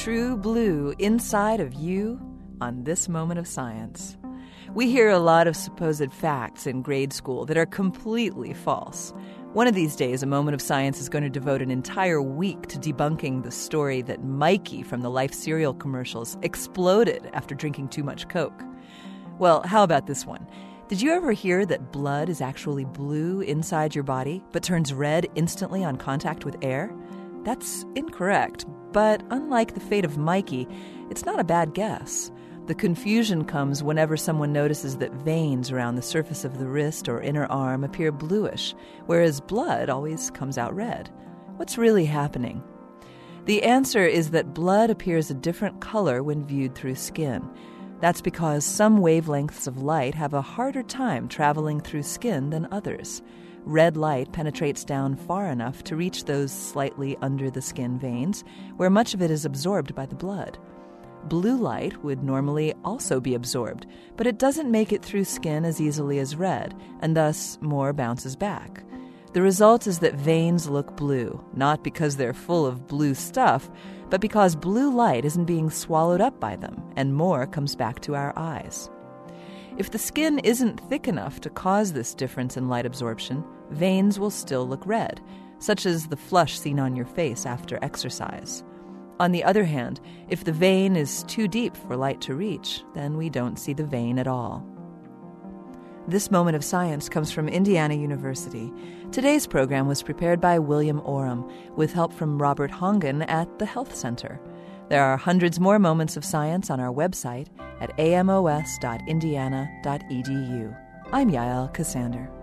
true blue inside of you on This Moment of Science. We hear a lot of supposed facts in grade school that are completely false. One of these days, A Moment of Science is going to devote an entire week to debunking the story that Mikey from the Life cereal commercials exploded after drinking too much Coke. Well, how about this one? Did you ever hear that blood is actually blue inside your body, but turns red instantly on contact with air? That's incorrect, but unlike the fate of Mikey, it's not a bad guess. The confusion comes whenever someone notices that veins around the surface of the wrist or inner arm appear bluish, whereas blood always comes out red. What's really happening? The answer is that blood appears a different color when viewed through skin. That's because some wavelengths of light have a harder time traveling through skin than others. Red light penetrates down far enough to reach those slightly under the skin veins, where much of it is absorbed by the blood. Blue light would normally also be absorbed, but it doesn't make it through skin as easily as red, and thus more bounces back. The result is that veins look blue, not because they're full of blue stuff, but because blue light isn't being swallowed up by them, and more comes back to our eyes. If the skin isn't thick enough to cause this difference in light absorption, veins will still look red, such as the flush seen on your face after exercise. On the other hand, if the vein is too deep for light to reach, then we don't see the vein at all. This Moment of Science comes from Indiana University. Today's program was prepared by William Oram, with help from Robert Hongen at the Health Center. There are hundreds more moments of science on our website at amos.indiana.edu. I'm Yael Cassander.